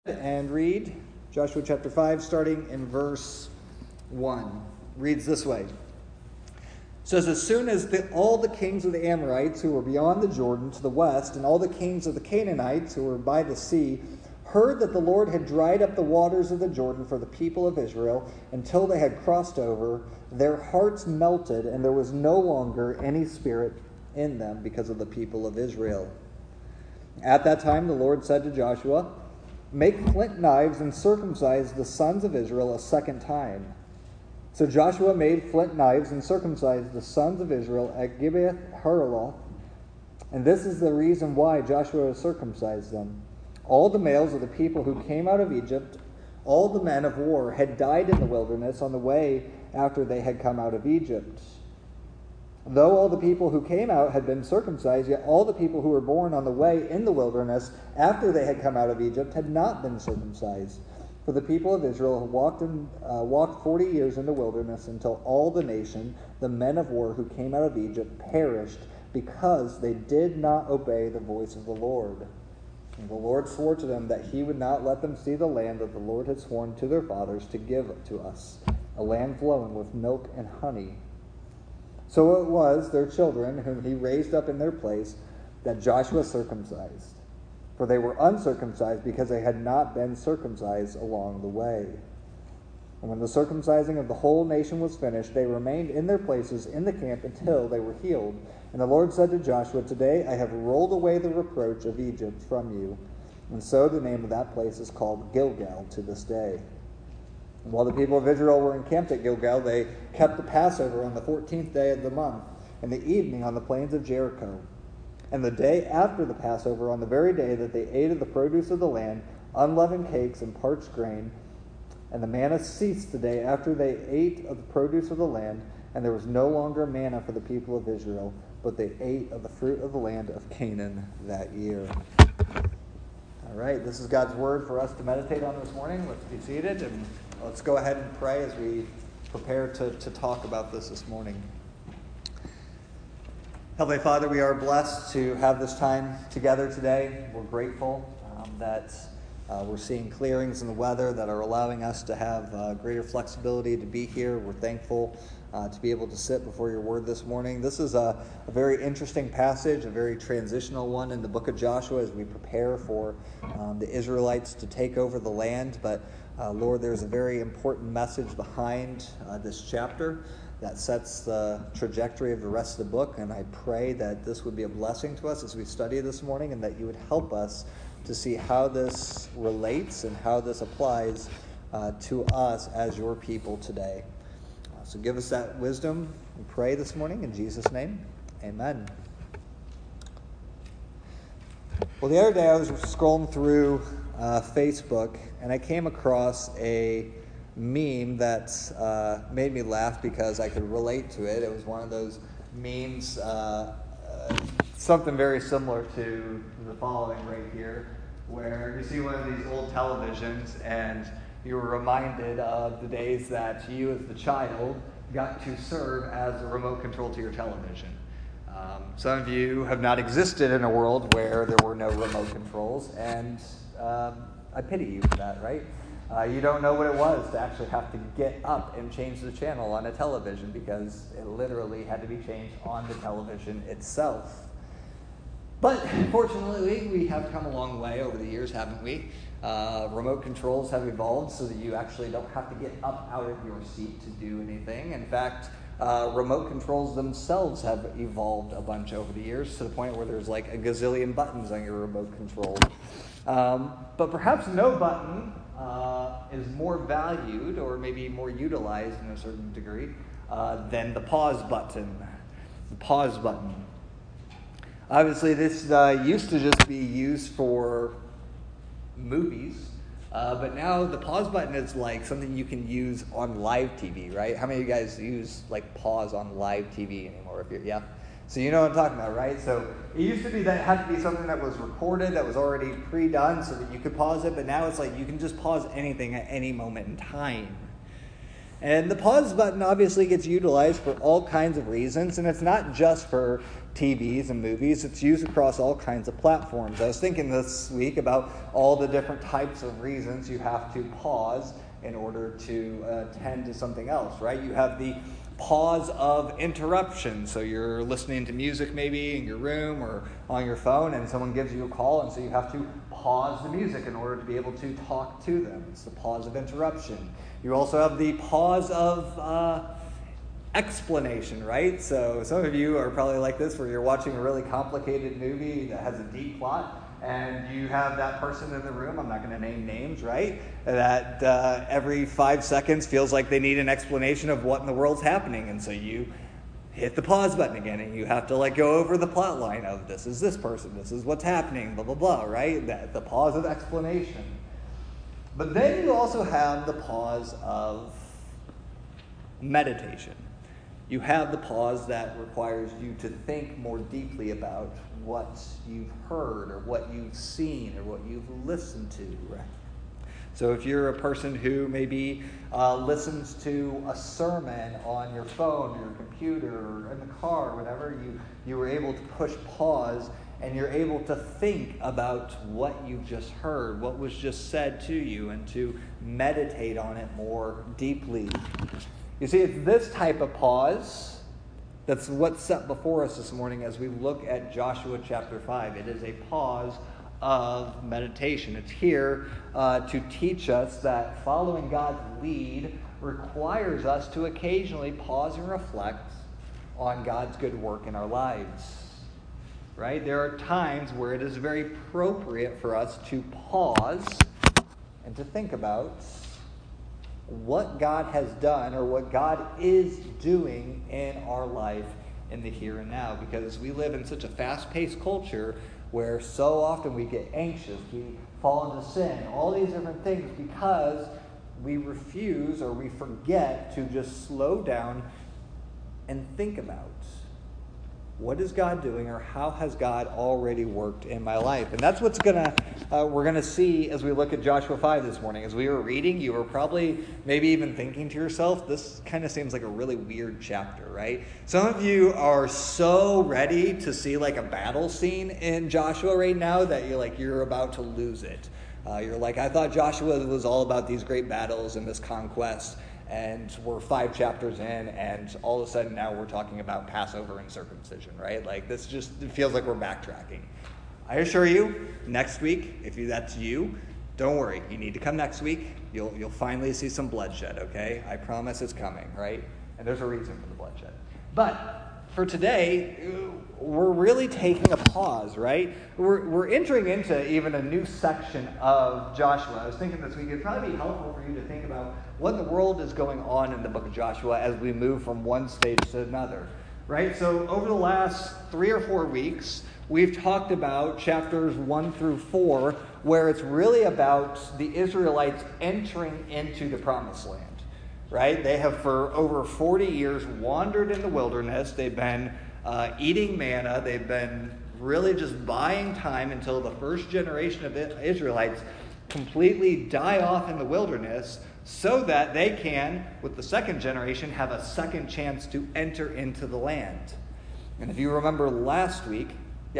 And read Joshua chapter 5, starting in verse 1. Reads this way. It says, as soon as all the kings of the Amorites who were beyond the Jordan to the west, and all the kings of the Canaanites who were by the sea, heard that the Lord had dried up the waters of the Jordan for the people of Israel until they had crossed over, their hearts melted, and there was no longer any spirit in them because of the people of Israel. At that time the Lord said to Joshua, make flint knives and circumcise the sons of Israel a second time. So Joshua made flint knives and circumcised the sons of Israel at Gibeath Haaraloth. And this is the reason why Joshua circumcised them. All the males of the people who came out of Egypt, all the men of war, had died in the wilderness on the way after they had come out of Egypt. Though all the people who came out had been circumcised, yet all the people who were born on the way in the wilderness after they had come out of Egypt had not been circumcised. For the people of Israel walked 40 years in the wilderness until all the nation, the men of war who came out of Egypt, perished because they did not obey the voice of the Lord. And the Lord swore to them that he would not let them see the land that the Lord had sworn to their fathers to give to us, a land flowing with milk and honey. So it was their children, whom he raised up in their place, that Joshua circumcised. For they were uncircumcised because they had not been circumcised along the way. And when the circumcising of the whole nation was finished, they remained in their places in the camp until they were healed. And the Lord said to Joshua, today I have rolled away the reproach of Egypt from you. And so the name of that place is called Gilgal to this day. While the people of Israel were encamped at Gilgal, they kept the Passover on the 14th day of the month, in the evening on the plains of Jericho. And the day after the Passover, on the very day that they ate of the produce of the land, unleavened cakes and parched grain, and the manna ceased the day after they ate of the produce of the land, and there was no longer manna for the people of Israel, but they ate of the fruit of the land of Canaan that year. All right, this is God's word for us to meditate on this morning. Let's be seated and let's go ahead and pray as we prepare to talk about this morning. Heavenly Father, we are blessed to have this time together today. We're grateful that we're seeing clearings in the weather that are allowing us to have greater flexibility to be here. We're thankful to be able to sit before your word this morning. This is a very interesting passage, a very transitional one in the book of Joshua as we prepare for the Israelites to take over the land. But Lord, there's a very important message behind this chapter that sets the trajectory of the rest of the book, and I pray that this would be a blessing to us as we study this morning, and that you would help us to see how this relates and how this applies to us as your people today. So give us that wisdom, we pray this morning in Jesus' name. Amen. Well, the other day I was scrolling through Facebook, and I came across a meme that made me laugh because I could relate to it. It was one of those memes, something very similar to the following right here, where you see one of these old televisions and you were reminded of the days that you as the child got to serve as a remote control to your television. Some of you have not existed in a world where there were no remote controls, and I pity you for that, right? You don't know what it was to actually have to get up and change the channel on a television because it literally had to be changed on the television itself. But fortunately, we have come a long way over the years, haven't we? Remote controls have evolved so that you actually don't have to get up out of your seat to do anything. In fact, remote controls themselves have evolved a bunch over the years to the point where there's like a gazillion buttons on your remote control. But perhaps no button is more valued or maybe more utilized in a certain degree than the pause button. The pause button. Obviously, this used to just be used for movies, but now the pause button is like something you can use on live TV, right? How many of you guys use like pause on live TV anymore? Yeah. So you know what I'm talking about, right? So it used to be that it had to be something that was recorded, that was already pre-done so that you could pause it, but now it's like you can just pause anything at any moment in time. And the pause button obviously gets utilized for all kinds of reasons, and it's not just for TVs and movies. It's used across all kinds of platforms. I was thinking this week about all the different types of reasons you have to pause in order to attend to something else, right? You have the pause of interruption. So you're listening to music maybe in your room or on your phone, and someone gives you a call, and so you have to pause the music in order to be able to talk to them. It's the pause of interruption. You also have the pause of explanation, right? So some of you are probably like this, where you're watching a really complicated movie that has a deep plot, and you have that person in the room, I'm not going to name names, right, that every 5 seconds feels like they need an explanation of what in the world's happening, and so you hit the pause button again, and you have to go over the plot line of this is this person, this is what's happening, blah, blah, blah, right? The pause of explanation. But then you also have the pause of meditation. You have the pause that requires you to think more deeply about what you've heard or what you've seen or what you've listened to, right? So if you're a person who maybe listens to a sermon on your phone or your computer or in the car or whatever, you were able to push pause and you're able to think about what you've just heard, what was just said to you, and to meditate on it more deeply. You see, it's this type of pause that's what's set before us this morning as we look at Joshua chapter 5. It is a pause of meditation. It's here to teach us that following God's lead requires us to occasionally pause and reflect on God's good work in our lives. Right? There are times where it is very appropriate for us to pause and to think about what God has done or what God is doing in our life in the here and now, because we live in such a fast-paced culture where so often we get anxious, we fall into sin, all these different things because we refuse or we forget to just slow down and think about what is God doing, or how has God already worked in my life? And that's what's we're gonna see as we look at Joshua 5 this morning. As we were reading, you were probably maybe even thinking to yourself, this kind of seems like a really weird chapter, right? Some of you are so ready to see a battle scene in Joshua right now that you're about to lose it. You're like, I thought Joshua was all about these great battles and this conquest, and we're 5 chapters in, and all of a sudden now we're talking about Passover and circumcision, right? It feels like we're backtracking. I assure you, next week, if that's you, don't worry. You need to come next week. You'll finally see some bloodshed, okay? I promise it's coming, right? And there's a reason for the bloodshed. But for today, we're really taking a pause, right? We're entering into even a new section of Joshua. I was thinking this week it'd probably be helpful for you to think about what in the world is going on in the book of Joshua as we move from one stage to another, right? So over the last 3 or 4 weeks, we've talked about chapters 1 through 4, where it's really about the Israelites entering into the promised land. Right? They have for over 40 years wandered in the wilderness. They've been eating manna. They've been really just buying time until the first generation of Israelites completely die off in the wilderness so that they can, with the second generation, have a second chance to enter into the land. And if you remember last week,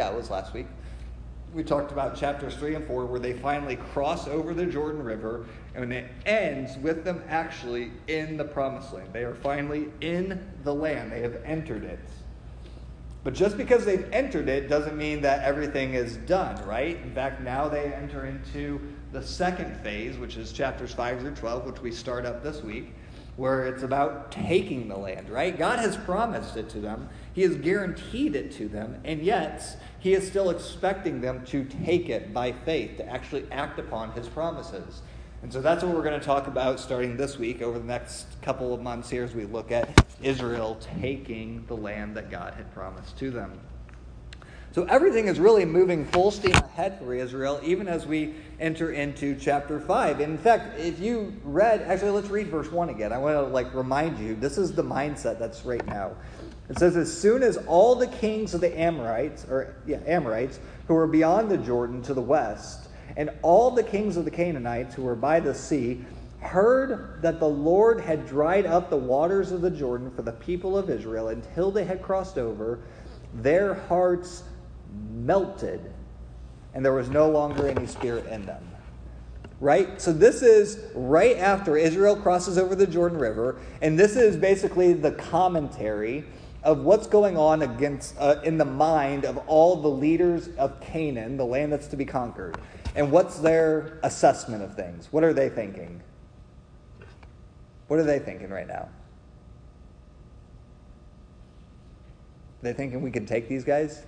we talked about chapters 3 and 4 where they finally cross over the Jordan River, and it ends with them actually in the promised land. They are finally in the land. They have entered it. But just because they've entered it doesn't mean that everything is done, right? In fact, now they enter into the second phase, which is chapters 5 through 12, which we start up this week, where it's about taking the land, right? God has promised it to them. He has guaranteed it to them, and yet he is still expecting them to take it by faith, to actually act upon his promises. And so that's what we're going to talk about starting this week over the next couple of months here as we look at Israel taking the land that God had promised to them. So everything is really moving full steam ahead for Israel, even as we enter into chapter 5. In fact, if you read, actually let's read verse 1 again. I want to remind you, this is the mindset that's right now. It says, as soon as all the kings of the Amorites, who were beyond the Jordan to the west, and all the kings of the Canaanites who were by the sea, heard that the Lord had dried up the waters of the Jordan for the people of Israel until they had crossed over, their hearts melted, and there was no longer any spirit in them. Right? So this is right after Israel crosses over the Jordan River, and this is basically the commentary of what's going on in the mind of all the leaders of Canaan, the land that's to be conquered. And what's their assessment of things? What are they thinking? What are they thinking right now? Are they thinking we can take these guys?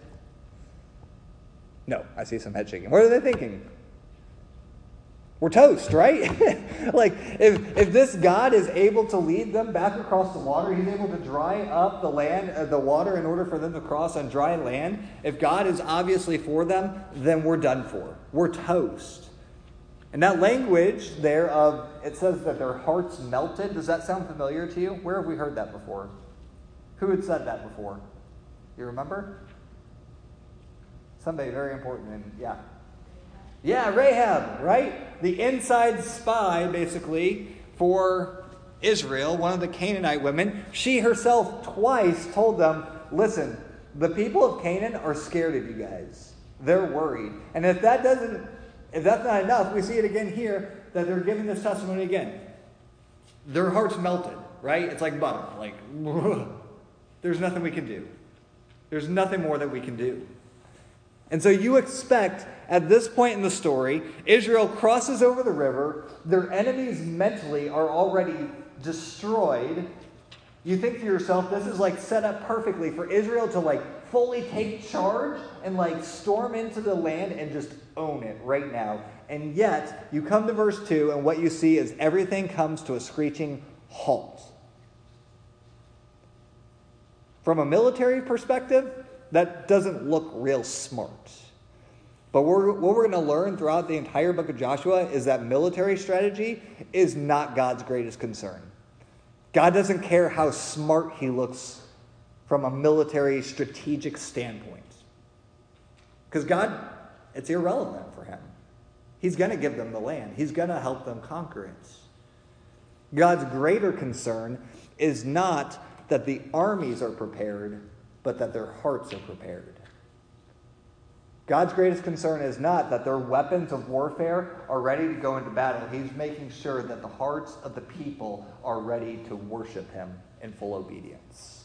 No, I see some head shaking. What are they thinking? We're toast, right? Like, if this God is able to lead them back across the water, he's able to dry up the water in order for them to cross on dry land. If God is obviously for them, then we're done for. We're toast. And that language there it says that their hearts melted. Does that sound familiar to you? Where have we heard that before? Who had said that before? You remember? Somebody very important. Yeah, Rahab, right? The inside spy, basically, for Israel, one of the Canaanite women. She herself twice told them, listen, the people of Canaan are scared of you guys. They're worried. And if that's not enough, we see it again here, that they're giving this testimony again. Their hearts melted, right? It's like butter. Like, there's nothing we can do. There's nothing more that we can do. And so you expect, at this point in the story, Israel crosses over the river. Their enemies mentally are already destroyed. You think to yourself, this is like set up perfectly for Israel to fully take charge and storm into the land and just own it right now. And yet, you come to verse 2, and what you see is everything comes to a screeching halt. From a military perspective, that doesn't look real smart. But what we're going to learn throughout the entire book of Joshua is that military strategy is not God's greatest concern. God doesn't care how smart he looks from a military strategic standpoint. Because God, it's irrelevant for him. He's going to give them the land. He's going to help them conquer it. God's greater concern is not that the armies are prepared, but that their hearts are prepared. God's greatest concern is not that their weapons of warfare are ready to go into battle. He's making sure that the hearts of the people are ready to worship him in full obedience.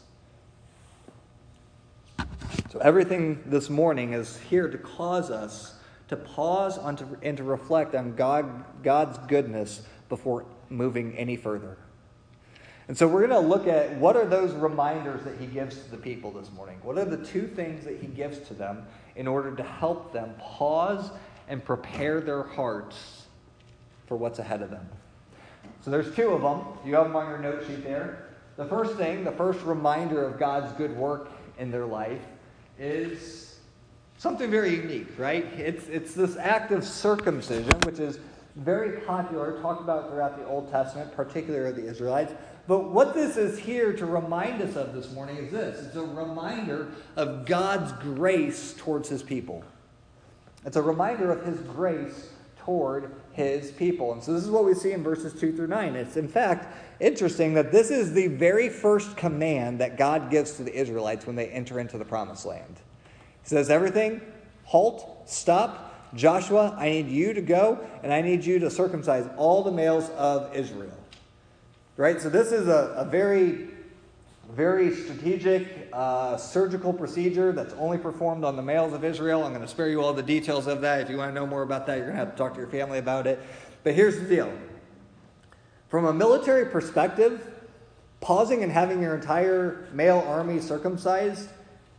So everything this morning is here to cause us to pause and to reflect on God's goodness before moving any further. And so we're going to look at what are those reminders that he gives to the people this morning. What are the two things that he gives to them in order to help them pause and prepare their hearts for what's ahead of them? So there's two of them. You have them on your note sheet there. The first reminder of God's good work in their life is something very unique, right? It's this act of circumcision, which is very popular, talked about throughout the Old Testament, particularly the Israelites. But what this is here to remind us of this morning is this. It's a reminder of God's grace towards his people. It's a reminder of his grace toward his people. And so this is what we see in verses 2 through 9. It's in fact interesting that this is the very first command that God gives to the Israelites when they enter into the promised land. He says, everything, halt, stop. Joshua, I need you to go, and I need you to circumcise all the males of Israel. Right? So this is a very, very strategic surgical procedure that's only performed on the males of Israel. I'm going to spare you all the details of that. If you want to know more about that, you're going to have to talk to your family about it. But here's the deal. From a military perspective, pausing and having your entire male army circumcised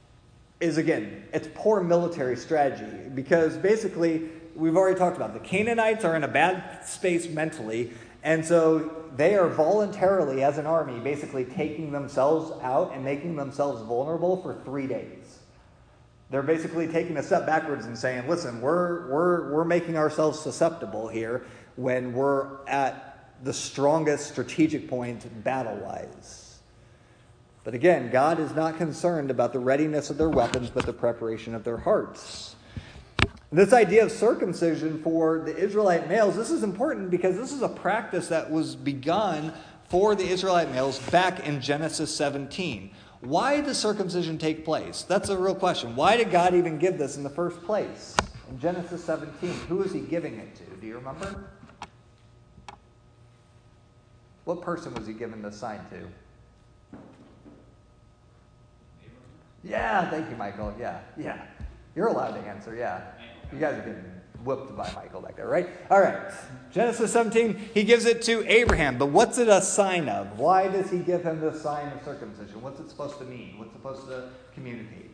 is, again, it's poor military strategy. Because basically, we've already talked about it. The Canaanites are in a bad space mentally. And so they are voluntarily, as an army, basically taking themselves out and making themselves vulnerable for 3 days. They're basically taking a step backwards and saying, listen, we're making ourselves susceptible here when we're at the strongest strategic point battle-wise. But again, God is not concerned about the readiness of their weapons, but the preparation of their hearts. This idea of circumcision for the Israelite males, this is important because this is a practice that was begun for the Israelite males back in Genesis 17. Why does circumcision take place? That's a real question. Why did God even give this in the first place? In Genesis 17, who is he giving it to? Do you remember? What person was he giving this sign to? Yeah, thank you, Michael. Yeah. You're allowed to answer, yeah. You guys are getting whooped by Michael back there, right? All right. Genesis 17, he gives it to Abraham. But what's it a sign of? Why does he give him this sign of circumcision? What's it supposed to mean? What's it supposed to communicate?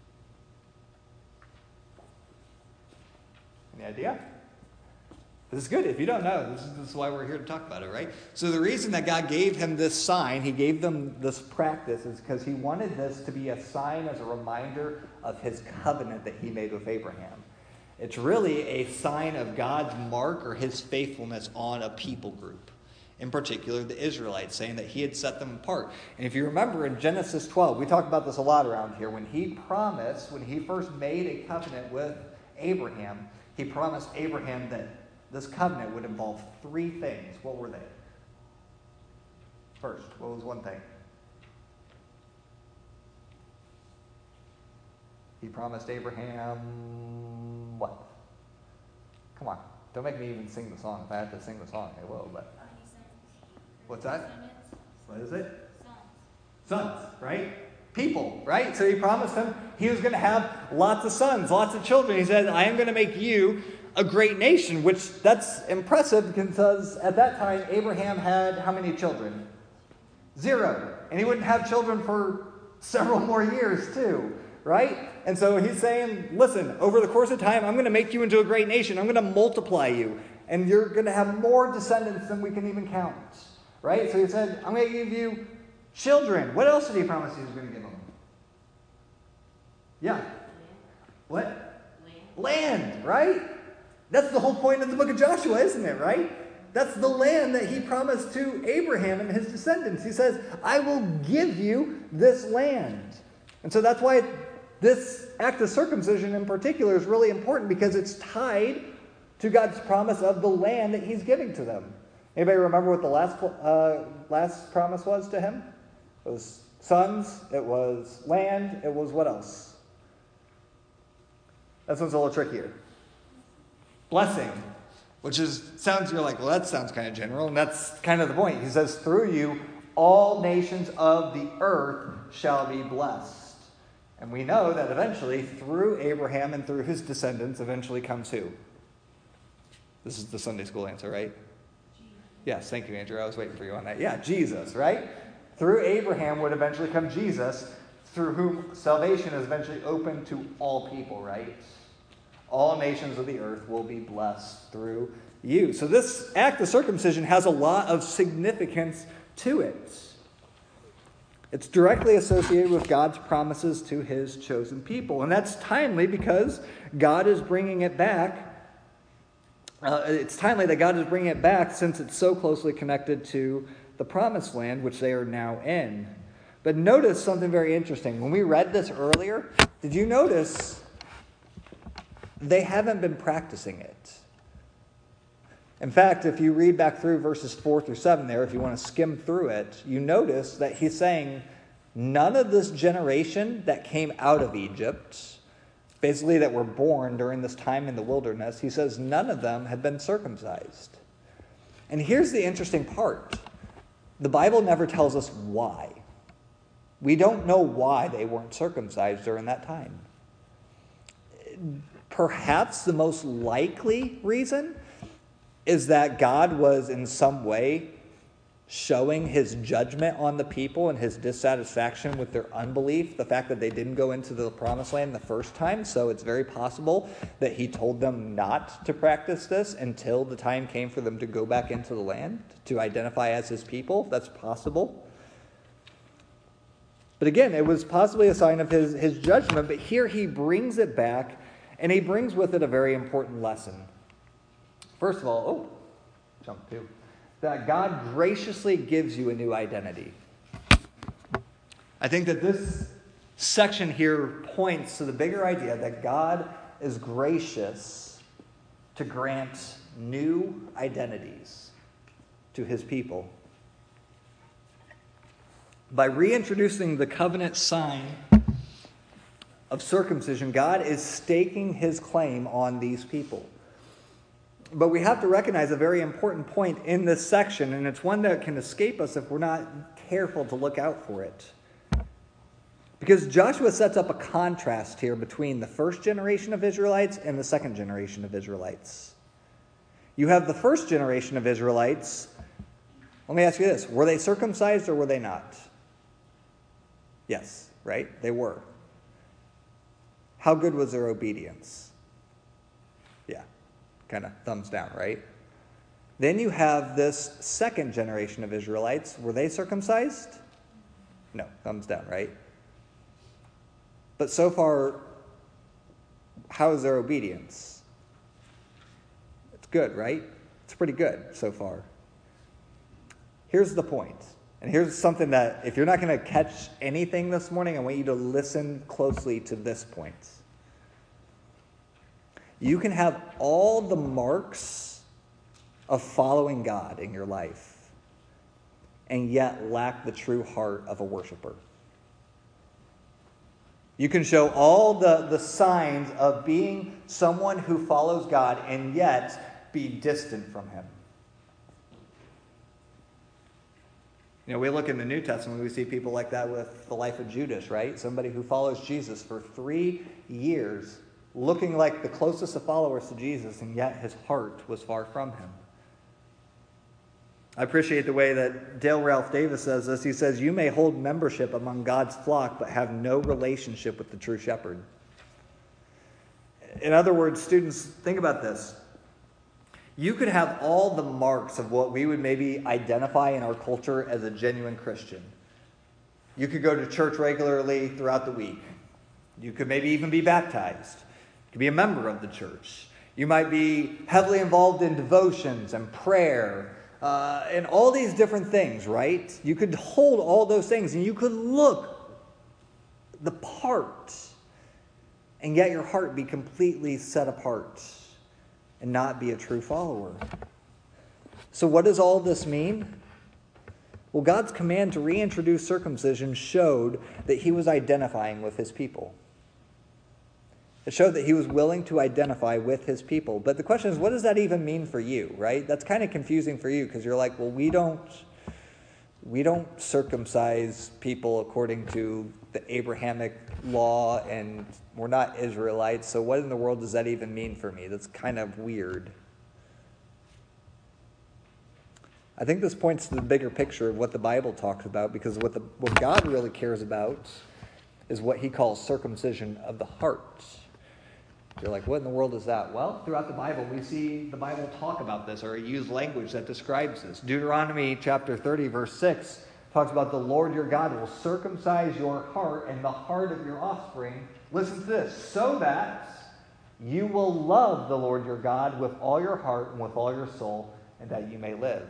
Any idea? This is good. If you don't know, this is why we're here to talk about it, right? So the reason that God gave him this sign, he gave them this practice, is because he wanted this to be a sign as a reminder of his covenant that he made with Abraham. It's really a sign of God's mark or his faithfulness on a people group. In particular, the Israelites, saying that he had set them apart. And if you remember in Genesis 12, we talk about this a lot around here, when he first made a covenant with Abraham, he promised Abraham that this covenant would involve three things. What were they? First, what was one thing? He promised Abraham what? Come on. Don't make me even sing the song. If I have to sing the song, I will. But what's that? What is it? Sons, right? People, right? So he promised him he was going to have lots of sons, lots of children. He said, I am going to make you a great nation, which that's impressive because at that time Abraham had how many children? 0. And he wouldn't have children for several more years too, right? And so he's saying, listen, over the course of time, I'm going to make you into a great nation. I'm going to multiply you. And you're going to have more descendants than we can even count, right? So he said, I'm going to give you children. What else did he promise he was going to give them? Yeah. What? Land, right? That's the whole point of the book of Joshua, isn't it, right? That's the land that he promised to Abraham and his descendants. He says, I will give you this land. And so that's why this act of circumcision in particular is really important, because it's tied to God's promise of the land that he's giving to them. Anybody remember what the last promise was to him? It was sons, it was land, it was what else? That one's a little trickier. Blessing, which you're like, well, that sounds kind of general, and that's kind of the point. He says, through you, all nations of the earth shall be blessed. And we know that eventually, through Abraham and through his descendants, eventually comes who? This is the Sunday school answer, right? Jesus. Yes, thank you, Andrew. I was waiting for you on that. Yeah, Jesus, right? Through Abraham would eventually come Jesus, through whom salvation is eventually open to all people, right? All nations of the earth will be blessed through you. So this act of circumcision has a lot of significance to it. It's directly associated with God's promises to his chosen people. And that's timely because God is bringing it back. It's timely that God is bringing it back since it's so closely connected to the promised land, which they are now in. But notice something very interesting. When we read this earlier, did you notice they haven't been practicing it? In fact, if you read back through verses 4 through 7 there, if you want to skim through it, you notice that he's saying none of this generation that came out of Egypt, basically that were born during this time in the wilderness, he says none of them had been circumcised. And here's the interesting part. The Bible never tells us why. We don't know why they weren't circumcised during that time. Perhaps the most likely reason is that God was in some way showing his judgment on the people and his dissatisfaction with their unbelief, the fact that they didn't go into the promised land the first time. So it's very possible that he told them not to practice this until the time came for them to go back into the land, to identify as his people. That's possible. But again, it was possibly a sign of his judgment, but here he brings it back, and he brings with it a very important lesson. First of all, jump 2, that God graciously gives you a new identity. I think that this section here points to the bigger idea that God is gracious to grant new identities to his people. By reintroducing the covenant sign of circumcision, God is staking his claim on these people. But we have to recognize a very important point in this section, and it's one that can escape us if we're not careful to look out for it. Because Joshua sets up a contrast here between the first generation of Israelites and the second generation of Israelites. You have the first generation of Israelites. Let me ask you this. Were they circumcised or were they not? Yes, right? They were. How good was their obedience? Yeah, kind of thumbs down, right? Then you have this second generation of Israelites. Were they circumcised? No, thumbs down, right? But so far, how is their obedience? It's good, right? It's pretty good so far. Here's the point. And here's something that, if you're not going to catch anything this morning, I want you to listen closely to this point. You can have all the marks of following God in your life and yet lack the true heart of a worshiper. You can show all the signs of being someone who follows God and yet be distant from him. You know, we look in the New Testament, we see people like that with the life of Judas, right? Somebody who follows Jesus for 3 years, looking like the closest of followers to Jesus, and yet his heart was far from him. I appreciate the way that Dale Ralph Davis says this. He says, "You may hold membership among God's flock, but have no relationship with the true shepherd." In other words, students, think about this. You could have all the marks of what we would maybe identify in our culture as a genuine Christian. You could go to church regularly throughout the week. You could maybe even be baptized. You could be a member of the church. You might be heavily involved in devotions and prayer and all these different things, right? You could hold all those things and you could look the part, and yet your heart be completely set apart and not be a true follower. So what does all this mean? Well, God's command to reintroduce circumcision showed that he was identifying with his people. It showed that he was willing to identify with his people. But the question is, what does that even mean for you, right? That's kind of confusing for you because you're like, well, we don't circumcise people according to the Abrahamic law, and we're not Israelites, so what in the world does that even mean for me? That's kind of weird. I think this points to the bigger picture of what the Bible talks about, because what God really cares about is what he calls circumcision of the heart. You're like, what in the world is that? Well, throughout the Bible, we see the Bible talk about this or use language that describes this. Deuteronomy chapter 30, verse 6 talks about the Lord your God will circumcise your heart and the heart of your offspring. Listen to this. So that you will love the Lord your God with all your heart and with all your soul, and that you may live.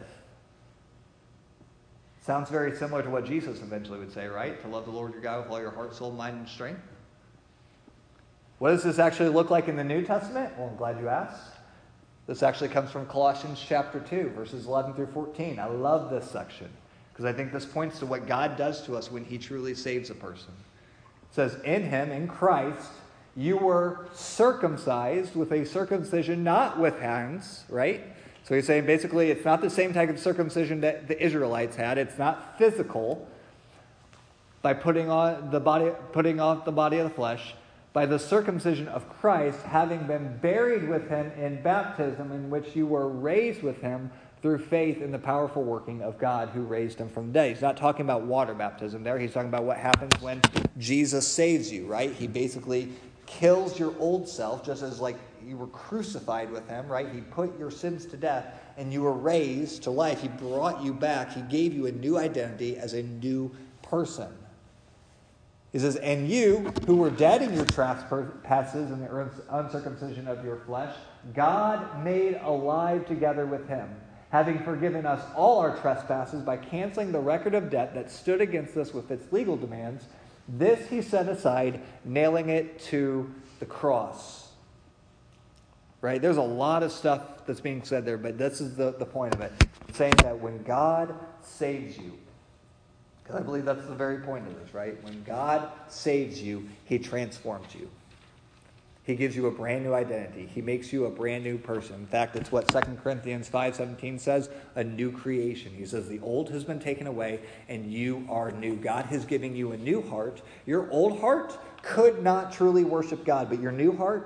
Sounds very similar to what Jesus eventually would say, right? To love the Lord your God with all your heart, soul, mind, and strength. What does this actually look like in the New Testament? Well, I'm glad you asked. This actually comes from Colossians chapter 2, verses 11 through 14. I love this section because I think this points to what God does to us when he truly saves a person. It says, in him, in Christ, you were circumcised with a circumcision not with hands, right? So he's saying basically it's not the same type of circumcision that the Israelites had. It's not physical by putting off the body of the flesh, by the circumcision of Christ, having been buried with him in baptism, in which you were raised with him through faith in the powerful working of God who raised him from the dead. He's not talking about water baptism there. He's talking about what happens when Jesus saves you, right? He basically kills your old self, just as like you were crucified with him, right? He put your sins to death and you were raised to life. He brought you back. He gave you a new identity as a new person. He says, and you, who were dead in your trespasses and the uncircumcision of your flesh, God made alive together with him, having forgiven us all our trespasses by canceling the record of debt that stood against us with its legal demands. This he set aside, nailing it to the cross. Right? There's a lot of stuff that's being said there, but this is the point of it. Saying that when God saves you, I believe that's the very point of this, right? When God saves you, he transforms you. He gives you a brand new identity. He makes you a brand new person. In fact, it's what 2 Corinthians 5:17 says, a new creation. He says the old has been taken away and you are new. God is giving you a new heart. Your old heart could not truly worship God, but your new heart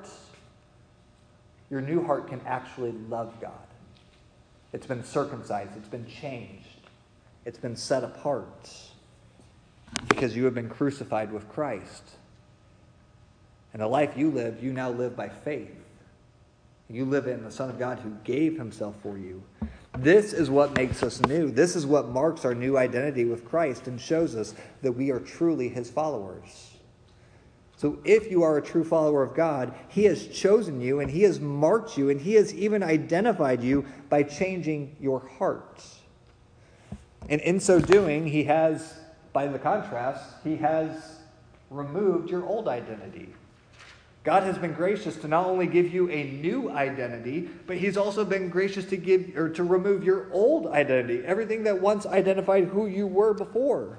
can actually love God. It's been circumcised. It's been changed. It's been set apart because you have been crucified with Christ. And the life you lived, you now live by faith. You live in the Son of God who gave himself for you. This is what makes us new. This is what marks our new identity with Christ and shows us that we are truly his followers. So if you are a true follower of God, he has chosen you and he has marked you and he has even identified you by changing your heart. And in so doing, he has, by the contrast, he has removed your old identity. God has been gracious to not only give you a new identity, but he's also been gracious to remove your old identity, everything that once identified who you were before.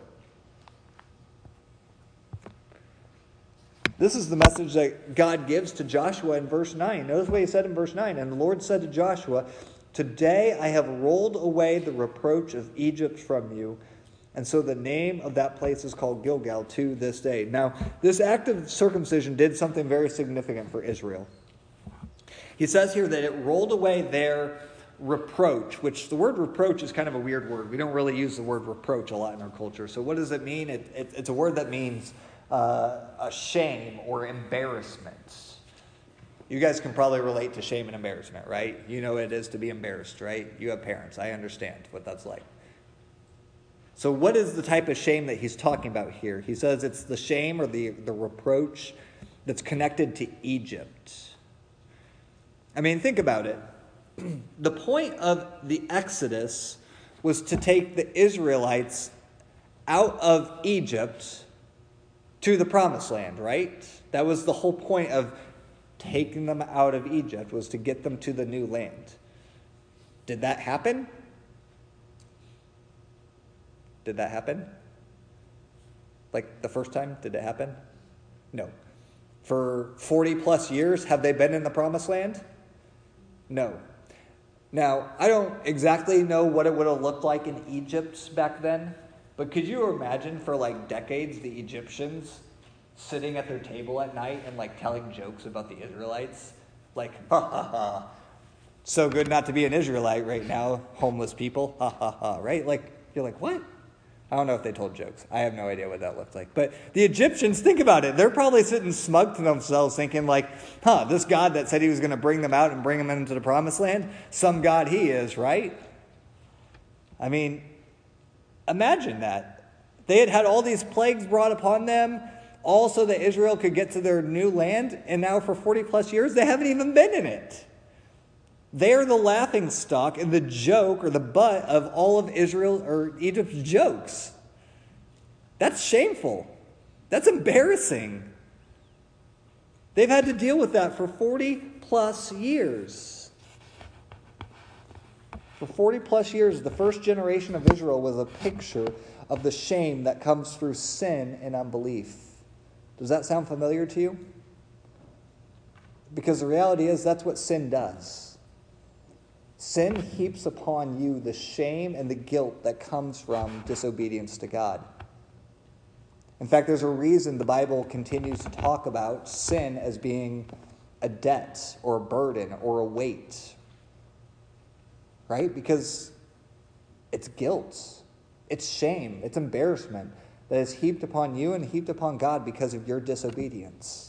This is the message that God gives to Joshua in verse 9. Notice what he said in verse 9. And the Lord said to Joshua, "Today I have rolled away the reproach of Egypt from you." And so the name of that place is called Gilgal to this day. Now, this act of circumcision did something very significant for Israel. He says here that it rolled away their reproach, which the word reproach is kind of a weird word. We don't really use the word reproach a lot in our culture. So what does it mean? It's a word that means a shame or embarrassment. You guys can probably relate to shame and embarrassment, right? You know what it is to be embarrassed, right? You have parents. I understand what that's like. So what is the type of shame that he's talking about here? He says it's the shame or the reproach that's connected to Egypt. I mean, think about it. The point of the Exodus was to take the Israelites out of Egypt to the Promised Land, right? That was the whole point of taking them out of Egypt, was to get them to the new land. Did that happen? Did that happen? Like the first time, did it happen? No. For 40 plus years, have they been in the Promised Land? No. Now, I don't exactly know what it would have looked like in Egypt back then, but could you imagine for like decades the Egyptians sitting at their table at night and like telling jokes about the Israelites? Like, ha ha ha. So good not to be an Israelite right now, homeless people. Ha ha ha, right? Like, you're like, what? I don't know if they told jokes. I have no idea what that looked like. But the Egyptians, think about it. They're probably sitting smug to themselves thinking like, this God that said he was going to bring them out and bring them into the Promised Land, some God he is, right? I mean, imagine that. They had all these plagues brought upon them, all so that Israel could get to their new land, and now for 40 plus years, they haven't even been in it. They're the laughingstock and the joke or the butt of all of Israel or Egypt's jokes. That's shameful. That's embarrassing. They've had to deal with that for 40 plus years. For 40 plus years, the first generation of Israel was a picture of the shame that comes through sin and unbelief. Does that sound familiar to you? Because the reality is that's what sin does. Sin heaps upon you the shame and the guilt that comes from disobedience to God. In fact, there's a reason the Bible continues to talk about sin as being a debt or a burden or a weight. Right? Because it's guilt. It's shame. It's embarrassment that is heaped upon you and heaped upon God because of your disobedience.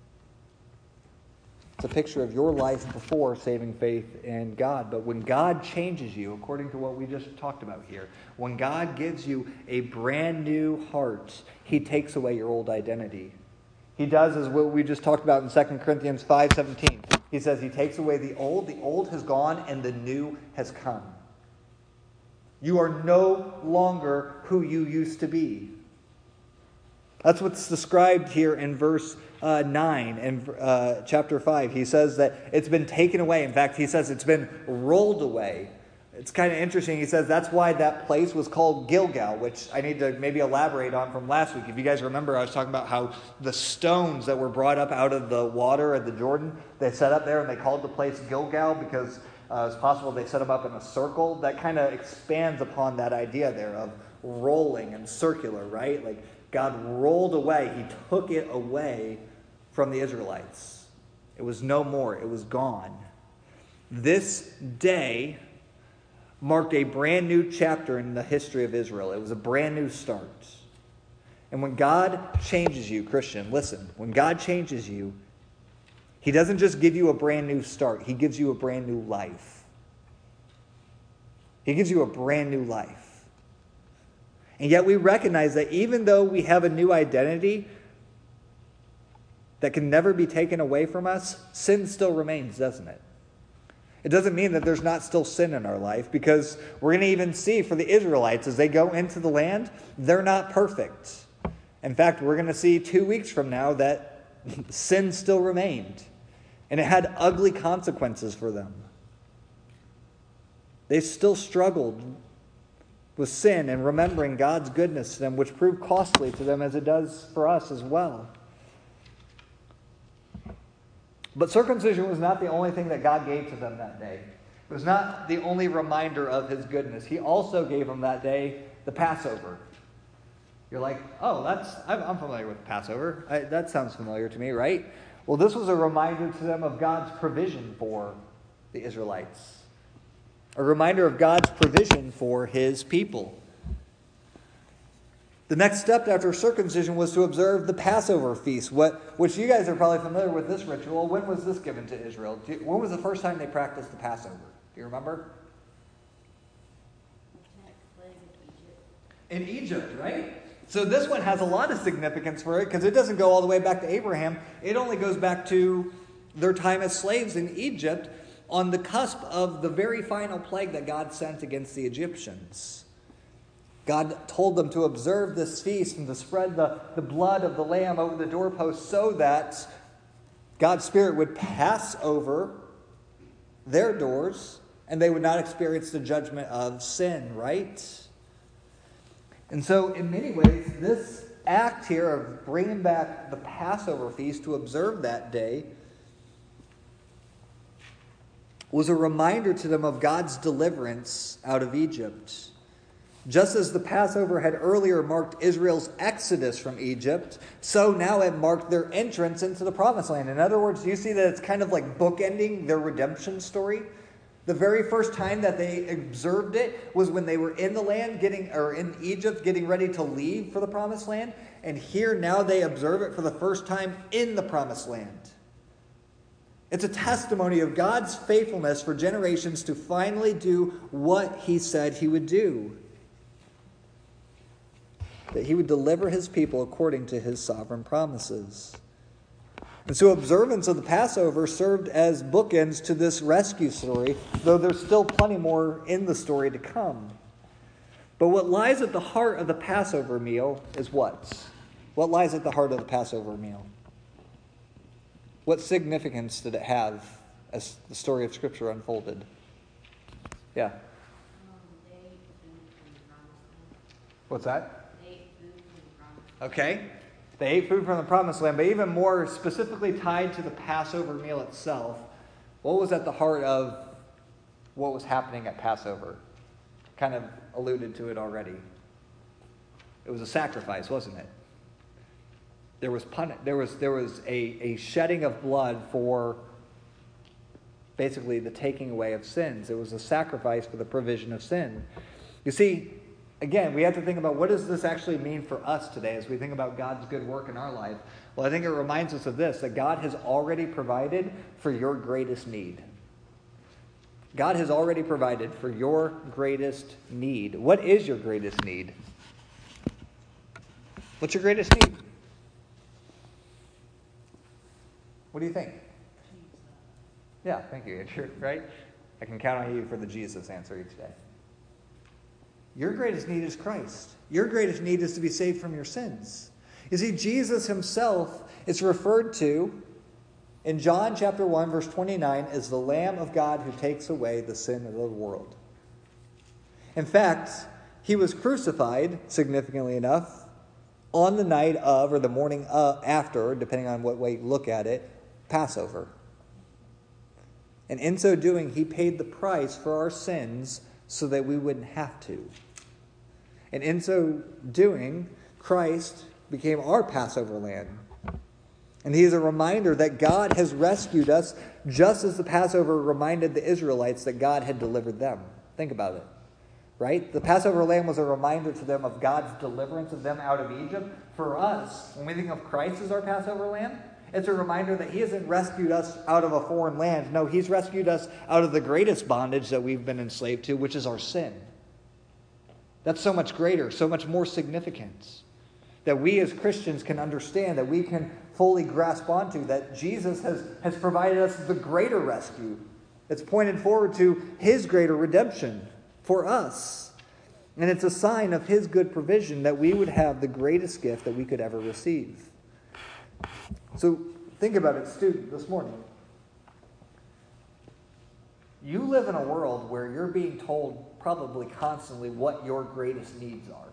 It's a picture of your life before saving faith in God. But when God changes you, according to what we just talked about here, when God gives you a brand new heart, he takes away your old identity. He does as what we just talked about in 2 Corinthians 5:17. He says he takes away the old has gone, and the new has come. You are no longer who you used to be. That's what's described here in verse 9 in chapter 5. He says that it's been taken away. In fact, he says it's been rolled away. It's kind of interesting. He says that's why that place was called Gilgal, which I need to maybe elaborate on from last week. If you guys remember, I was talking about how the stones that were brought up out of the water at the Jordan, they set up there and they called the place Gilgal because it's possible they set them up in a circle. That kind of expands upon that idea there of rolling and circular, right? Like God rolled away. He took it away from the Israelites. It was no more. It was gone. This day marked a brand new chapter in the history of Israel. It was a brand new start. And when God changes you, Christian, listen, when God changes you, He doesn't just give you a brand new start. He gives you a brand new life. He gives you a brand new life. And yet we recognize that even though we have a new identity that can never be taken away from us, sin still remains, doesn't it? It doesn't mean that there's not still sin in our life, because we're going to even see for the Israelites as they go into the land, they're not perfect. In fact, we're going to see 2 weeks from now that sin still remained, and it had ugly consequences for them. They still struggled with sin and remembering God's goodness to them, which proved costly to them as it does for us as well. But circumcision was not the only thing that God gave to them that day. It was not the only reminder of His goodness. He also gave them that day the Passover. You're like, oh, I'm familiar with Passover. That sounds familiar to me, right? Well, this was a reminder to them of God's provision for the Israelites. A reminder of God's provision for His people. The next step after circumcision was to observe the Passover feast, which you guys are probably familiar with this ritual. When was this given to Israel? When was the first time they practiced the Passover? Do you remember? In Egypt, right? So this one has a lot of significance for it because it doesn't go all the way back to Abraham. It only goes back to their time as slaves in Egypt on the cusp of the very final plague that God sent against the Egyptians. God told them to observe this feast and to spread the blood of the lamb over the doorpost so that God's Spirit would pass over their doors and they would not experience the judgment of sin, right? And so in many ways, this act here of bringing back the Passover feast to observe that day was a reminder to them of God's deliverance out of Egypt. Just as the Passover had earlier marked Israel's exodus from Egypt, so now it marked their entrance into the Promised Land. In other words, you see that it's kind of like bookending their redemption story. The very first time that they observed it was when they were in the land in Egypt getting ready to leave for the Promised Land. And here now they observe it for the first time in the Promised Land. It's a testimony of God's faithfulness for generations to finally do what He said He would do. That He would deliver His people according to His sovereign promises. And so observance of the Passover served as bookends to this rescue story, though there's still plenty more in the story to come. But what lies at the heart of the Passover meal is what? What lies at the heart of the Passover meal? What significance did it have as the story of Scripture unfolded? Yeah. What's that? Okay. They ate food from the Promised Land, but even more specifically tied to the Passover meal itself, what was at the heart of what was happening at Passover? Kind of alluded to it already. It was a sacrifice, wasn't it? There was a shedding of blood for basically the taking away of sins. It was a sacrifice for the provision of sin. You see, again, we have to think about what does this actually mean for us today as we think about God's good work in our life. Well, I think it reminds us of this, that God has already provided for your greatest need. God has already provided for your greatest need. What is your greatest need? What's your greatest need? What do you think? Yeah, thank you, Andrew, right? I can count on you for the Jesus answer each day. Your greatest need is Christ. Your greatest need is to be saved from your sins. You see, Jesus Himself is referred to in John chapter 1, verse 29, as the Lamb of God who takes away the sin of the world. In fact, he was crucified, significantly enough, on the night of, or the morning after, depending on what way you look at it, Passover. And in so doing, he paid the price for our sins so that we wouldn't have to. And in so doing, Christ became our Passover lamb. And he is a reminder that God has rescued us just as the Passover reminded the Israelites that God had delivered them. Think about it, right? The Passover lamb was a reminder to them of God's deliverance of them out of Egypt. For us, when we think of Christ as our Passover lamb, it's a reminder that he hasn't rescued us out of a foreign land. No, he's rescued us out of the greatest bondage that we've been enslaved to, which is our sin. That's so much greater, so much more significant, that we as Christians can understand, that we can fully grasp onto, that Jesus has provided us the greater rescue. It's pointed forward to his greater redemption for us. And it's a sign of his good provision that we would have the greatest gift that we could ever receive. So think about it, student, this morning. You live in a world where you're being told probably constantly what your greatest needs are.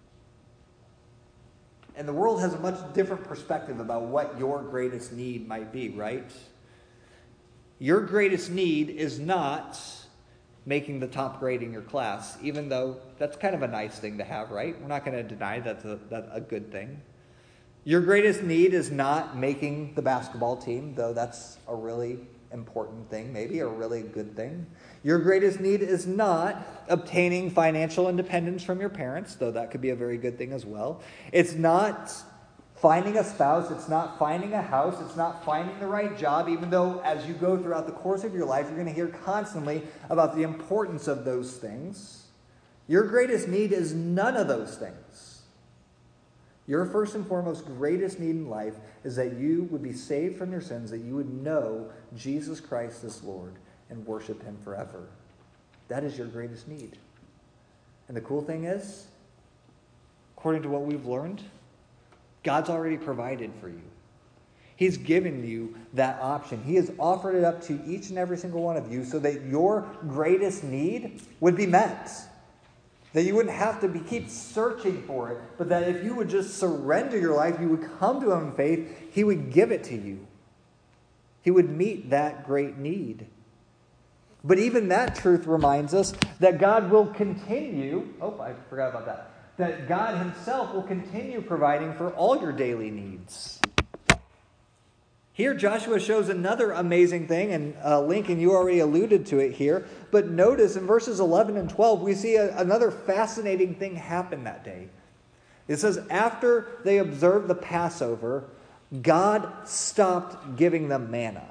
And the world has a much different perspective about what your greatest need might be, right? Your greatest need is not making the top grade in your class, even though that's kind of a nice thing to have, right? We're not going to deny that's a good thing. Your greatest need is not making the basketball team, though that's a really important thing, maybe a really good thing. Your greatest need is not obtaining financial independence from your parents, though that could be a very good thing as well. It's not finding a spouse. It's not finding a house. It's not finding the right job, even though as you go throughout the course of your life, you're going to hear constantly about the importance of those things. Your greatest need is none of those things. Your first and foremost greatest need in life is that you would be saved from your sins, that you would know Jesus Christ as Lord and worship him forever. That is your greatest need. And the cool thing is, according to what we've learned, God's already provided for you. He's given you that option. He has offered it up to each and every single one of you so that your greatest need would be met. That you wouldn't have to keep searching for it, but that if you would just surrender your life, you would come to him in faith, he would give it to you. He would meet that great need. But even that truth reminds us that God will continue, I forgot about that God himself will continue providing for all your daily needs. Here, Joshua shows another amazing thing, and Lincoln, you already alluded to it here, but notice in verses 11 and 12, we see another fascinating thing happen that day. It says, after they observed the Passover, God stopped giving them manna.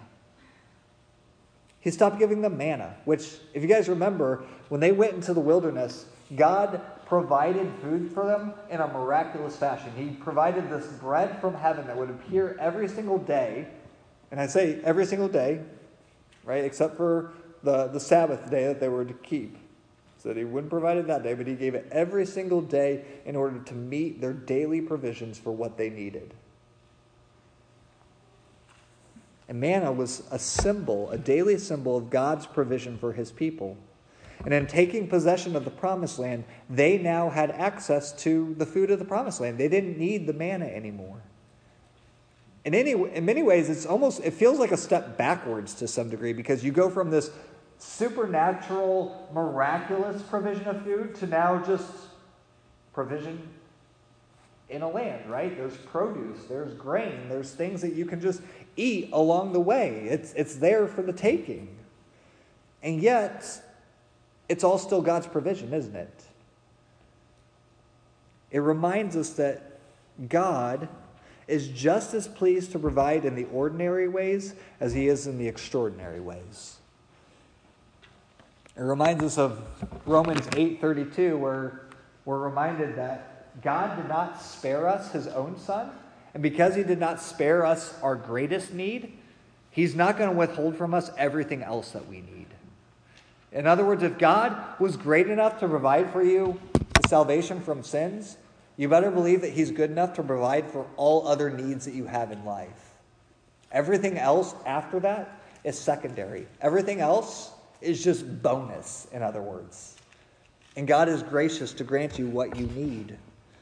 He stopped giving them manna, which, if you guys remember, when they went into the wilderness, God provided food for them in a miraculous fashion. He provided this bread from heaven that would appear every single day. And I say every single day, right, except for the Sabbath day that they were to keep. So that he wouldn't provide it that day, but he gave it every single day in order to meet their daily provisions for what they needed. And manna was a symbol, a daily symbol of God's provision for his people. And in taking possession of the promised land, they now had access to the food of the promised land. They didn't need the manna anymore. In many ways, it feels like a step backwards to some degree, because you go from this supernatural, miraculous provision of food to now just provision in a land, right? There's produce, there's grain, there's things that you can just eat along the way. It's there for the taking. And yet, it's all still God's provision, isn't it? It reminds us that God is just as pleased to provide in the ordinary ways as he is in the extraordinary ways. It reminds us of Romans 8:32, where we're reminded that God did not spare us his own son, and because he did not spare us our greatest need, he's not going to withhold from us everything else that we need. In other words, if God was great enough to provide for you the salvation from sins, you better believe that he's good enough to provide for all other needs that you have in life. Everything else after that is secondary. Everything else is just bonus, in other words. And God is gracious to grant you what you need.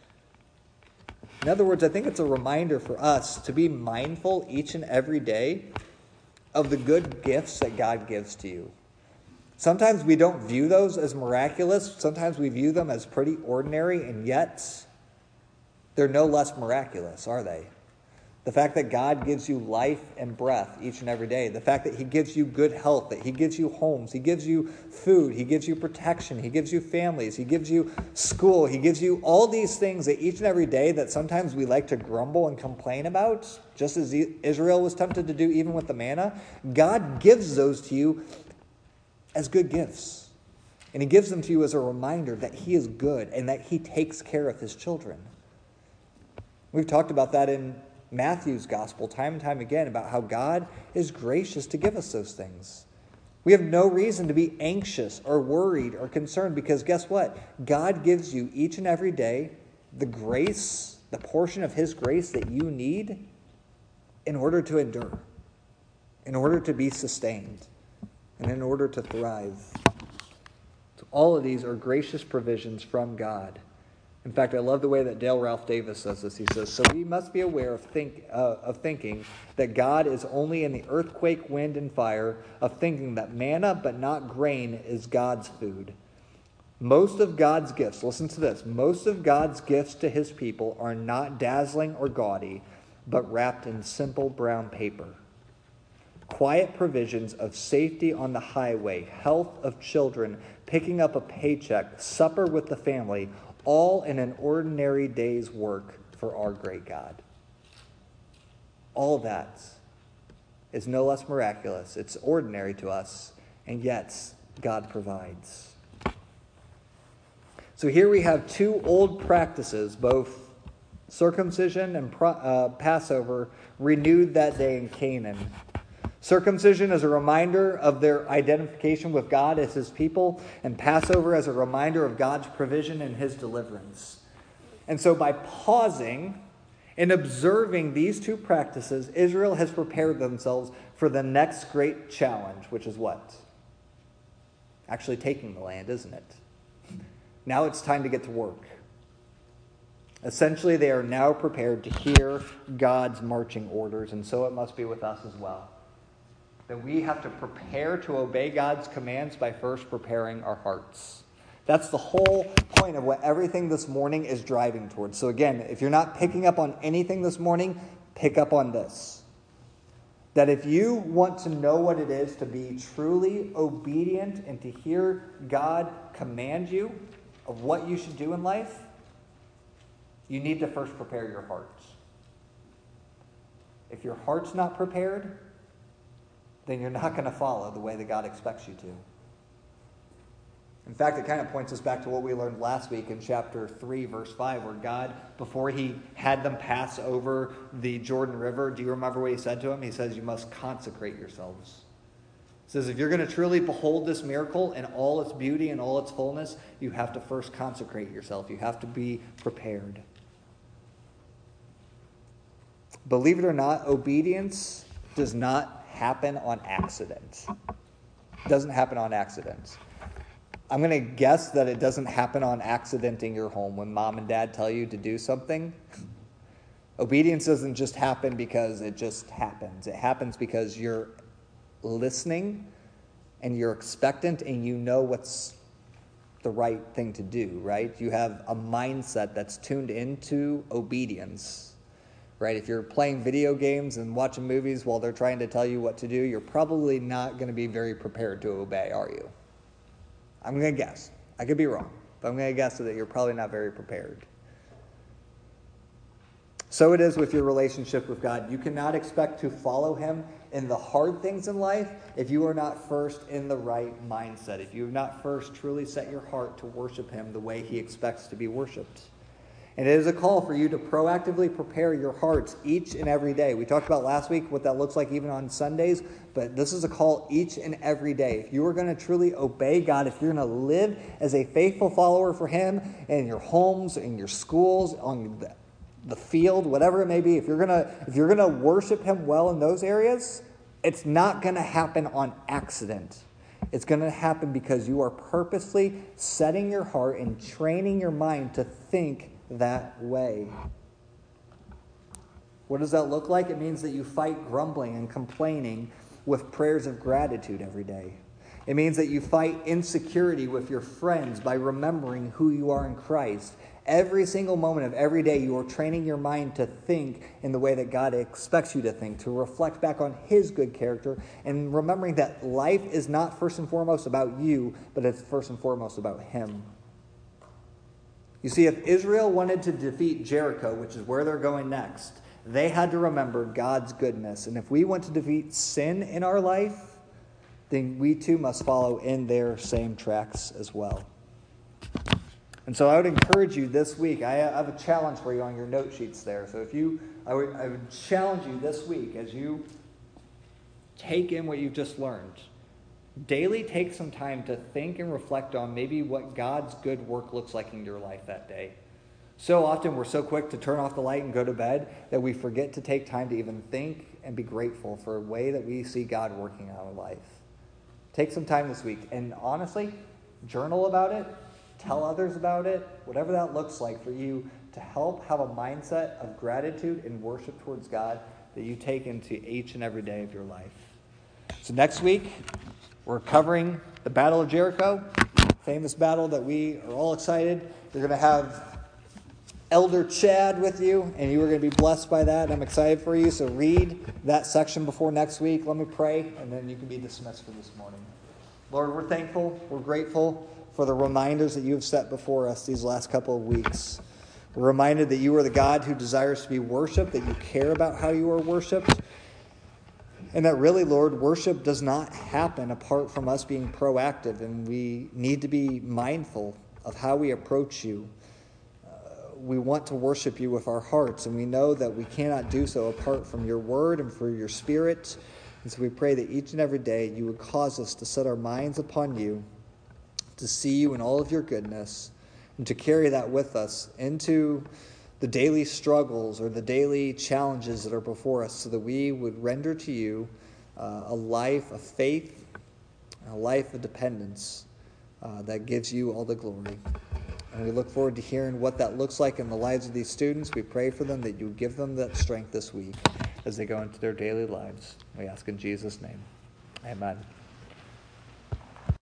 In other words, I think it's a reminder for us to be mindful each and every day of the good gifts that God gives to you. Sometimes we don't view those as miraculous. Sometimes we view them as pretty ordinary, and yet they're no less miraculous, are they? The fact that God gives you life and breath each and every day. The fact that he gives you good health, that he gives you homes, he gives you food, he gives you protection, he gives you families, he gives you school, he gives you all these things that each and every day that sometimes we like to grumble and complain about, just as Israel was tempted to do even with the manna. God gives those to you as good gifts. And he gives them to you as a reminder that he is good and that he takes care of his children. We've talked about that in Matthew's gospel time and time again about how God is gracious to give us those things. We have no reason to be anxious or worried or concerned because guess what? God gives you each and every day the grace, the portion of his grace that you need in order to endure, in order to be sustained, and in order to thrive. So all of these are gracious provisions from God. In fact, I love the way that Dale Ralph Davis says this. He says, so we must be aware of thinking that God is only in the earthquake, wind, and fire, of thinking that manna but not grain is God's food. Most of God's gifts, listen to this, most of God's gifts to his people are not dazzling or gaudy, but wrapped in simple brown paper. Quiet provisions of safety on the highway, health of children, picking up a paycheck, supper with the family, all in an ordinary day's work for our great God. All that is no less miraculous. It's ordinary to us, and yet God provides. So here we have two old practices, both circumcision and Passover, renewed that day in Canaan. Circumcision as a reminder of their identification with God as his people, and Passover as a reminder of God's provision and his deliverance. And so by pausing and observing these two practices, Israel has prepared themselves for the next great challenge, which is what? Actually taking the land, isn't it? Now it's time to get to work. Essentially, they are now prepared to hear God's marching orders, and so it must be with us as well. That we have to prepare to obey God's commands by first preparing our hearts. That's the whole point of what everything this morning is driving towards. So again, if you're not picking up on anything this morning, pick up on this. That if you want to know what it is to be truly obedient and to hear God command you of what you should do in life, you need to first prepare your hearts. If your heart's not prepared, then you're not going to follow the way that God expects you to. In fact, it kind of points us back to what we learned last week in chapter 3, verse 5, where God, before he had them pass over the Jordan River, do you remember what he said to them? He says, you must consecrate yourselves. He says, if you're going to truly behold this miracle in all its beauty and all its fullness, you have to first consecrate yourself. You have to be prepared. Believe it or not, obedience does not happen on accident. It doesn't happen on accident. I'm going to guess that it doesn't happen on accident in your home when mom and dad tell you to do something. Obedience doesn't just happen because it just happens. It happens because you're listening and you're expectant and you know what's the right thing to do, right? You have a mindset that's tuned into obedience. Right? If you're playing video games and watching movies while they're trying to tell you what to do, you're probably not going to be very prepared to obey, are you? I'm going to guess. I could be wrong, but I'm going to guess that you're probably not very prepared. So it is with your relationship with God. You cannot expect to follow him in the hard things in life if you are not first in the right mindset, if you have not first truly set your heart to worship him the way he expects to be worshipped. And it is a call for you to proactively prepare your hearts each and every day. We talked about last week what that looks like even on Sundays, but this is a call each and every day. If you are going to truly obey God, if you're going to live as a faithful follower for him in your homes, in your schools, on the field, whatever it may be, if you're going to worship him well in those areas, it's not going to happen on accident. It's going to happen because you are purposely setting your heart and training your mind to think that way. What does that look like? It means that you fight grumbling and complaining with prayers of gratitude every day. It means that you fight insecurity with your friends by remembering who you are in Christ. Every single moment of every day, you are training your mind to think in the way that God expects you to think, to reflect back on His good character, and remembering that life is not first and foremost about you, but it's first and foremost about Him. You see, if Israel wanted to defeat Jericho, which is where they're going next, they had to remember God's goodness. And if we want to defeat sin in our life, then we too must follow in their same tracks as well. And so I would encourage you this week, I have a challenge for you on your note sheets there. So I would challenge you this week as you take in what you've just learned. Daily take some time to think and reflect on maybe what God's good work looks like in your life that day. So often we're so quick to turn off the light and go to bed that we forget to take time to even think and be grateful for a way that we see God working in our life. Take some time this week and honestly, journal about it, tell others about it, whatever that looks like for you to help have a mindset of gratitude and worship towards God that you take into each and every day of your life. So next week, we're covering the Battle of Jericho, famous battle that we are all excited. You're going to have Elder Chad with you, and you are going to be blessed by that. I'm excited for you, so read that section before next week. Let me pray, and then you can be dismissed for this morning. Lord, we're thankful, we're grateful for the reminders that you have set before us these last couple of weeks. We're reminded that you are the God who desires to be worshipped, that you care about how you are worshipped, and that really, Lord, worship does not happen apart from us being proactive, and we need to be mindful of how we approach you. We want to worship you with our hearts, and we know that we cannot do so apart from your word and for your spirit. And so we pray that each and every day you would cause us to set our minds upon you, to see you in all of your goodness, and to carry that with us into the daily struggles or the daily challenges that are before us, so that we would render to you a life of faith, a life of dependence that gives you all the glory. And we look forward to hearing what that looks like in the lives of these students. We pray for them that you give them that strength this week as they go into their daily lives. We ask in Jesus' name. Amen.